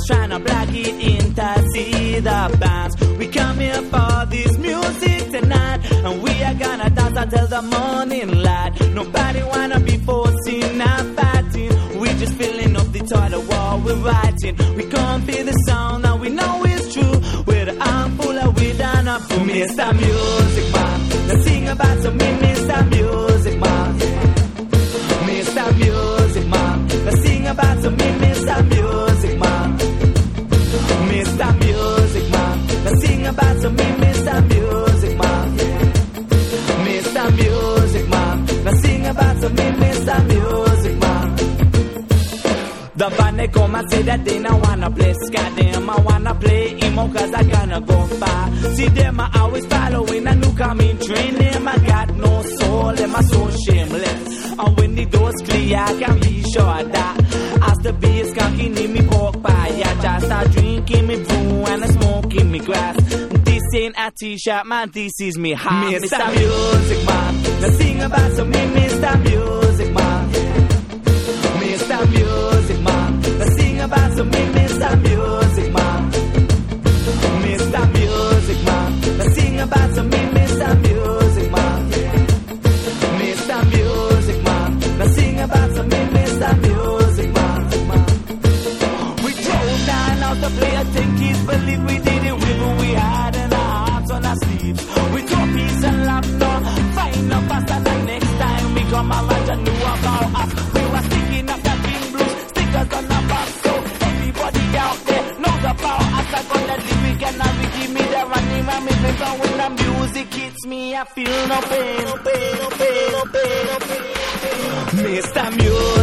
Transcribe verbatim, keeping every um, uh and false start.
trying to block it into see the bands. We come here for this music tonight, and we are gonna dance until the morning light. Nobody wanna be forcing or fighting. We just filling up the toilet wall we're writing. We can't feel the sound and we know it's true. With an arm full of weed and a boom. Mister Music Man, let's sing about some me, Mister Music Man. Mister Music Man, let's sing about some me, Mister Music Man. Mister Music Man, let's sing about some me, Mister Music Man. Mister Music Man, let's sing about some me, Mister Music Man. The band they come and say that they don't wanna play ska. Them I wanna play emo cause I gonna go far. See them I always following a new coming train. Them I got no soul, them I so shameless. And when the doors clear I can be sure that as the bass skunking in me pork pie, I just start drinking me brew and I smoking me grass. This ain't a t-shirt man, this is me heart. Mister Music Man, let's sing about some me, Mister Music Man. Mister Music Man, let's sing about some me, Mister Music Man. Mister Music Man, let's sing about some me, Mister Music Man. Mister Music Man, let's sing about some me, Mister Music Man. We drove down out to play, I think he's believe we did it with what we had in our hearts on our sleeves. We took peace and laughter, find up faster than next time we come around and knew about us. We were sticking up that king blues, stickers on the box, so everybody out there knows about us. I got that lyric and now we give me the running around me paper. When the music hits me, I feel no pain, no pain, no pain, no pain, no pain. Mister Music